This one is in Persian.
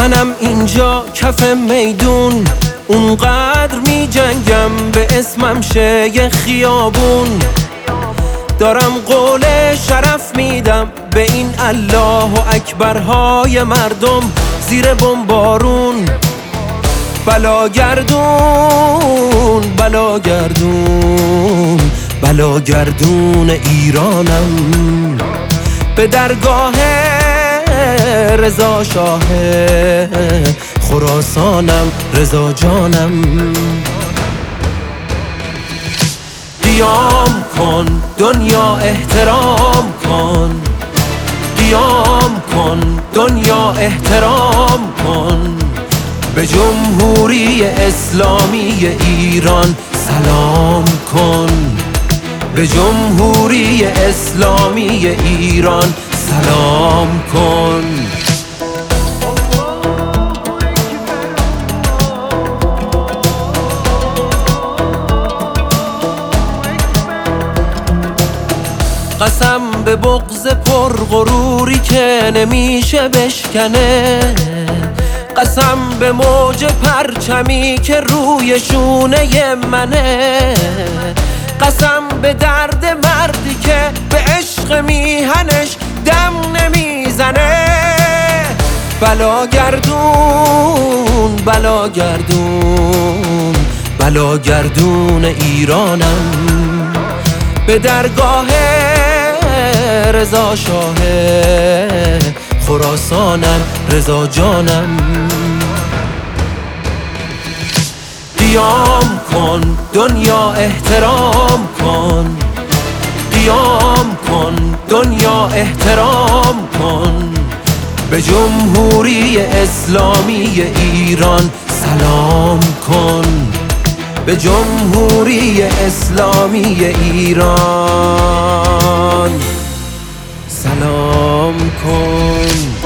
منم اینجا کف میدون اونقدر می جنگم به اسمم شه یه خیابون. دارم قول شرف میدم به این الله و اکبرهای مردم زیر بمبارون. بلاگردون بلاگردون بلاگردون ایرانم، به درگاه رضا شاه خراسانم رضا جانم. قیام کن دنیا احترام کن، قیام کن دنیا احترام کن، به جمهوری اسلامی ایران سلام کن، به جمهوری اسلامی ایران سلام کن. قسم به بغض پرغروری که نمیشه بشکنه، قسم به موج پرچمی که روی شونه منه، قسم به درد مردی که به عشق میهنش دم نمیزنه. بلاگردون بلاگردون بلاگردون ایرانم، به درگاه رضا شاه خراسانم رضا جانم. قیام کن دنیا احترام کن، قیام کن دنیا احترام کن، به جمهوری اسلامی ایران سلام کن، به جمهوری اسلامی ایران سلام کن.